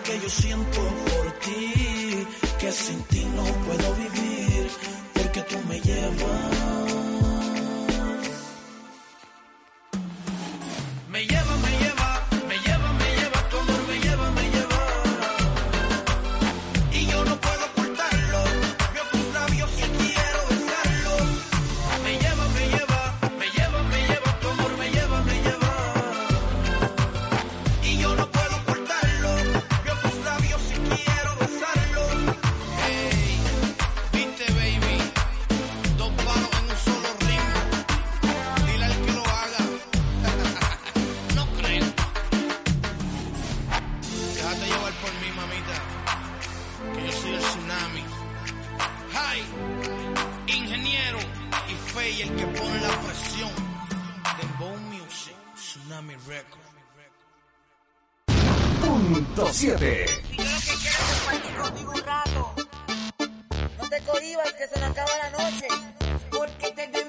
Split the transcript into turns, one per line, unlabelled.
que yo siento por ti, que sin ti no puedo vivir, porque tú me llevas. Me lleva, me lleva, me lleva, me lleva, tu amor me lleva, me lleva. Y yo no puedo ocultarlo, veo tus labios y quiero besarlo. Me lleva, me lleva, me lleva, me lleva, tu amor me lleva, me lleva. Y yo no puedo ocultarlo, veo tus labios y quiero besarlo.
Hey, viste baby, dos palos en un solo ritmo. Dile al que lo haga. No creo. Déjate llevar por mí, mamita, que yo soy el tsunami. Hi, ingeniero y Fey, el que pone la presión. Dembow Music, Tsunami Record.
Punto 7.
Si yo lo que quiero es compartir contigo un rato. No te cohibas que se nos acaba la noche, porque te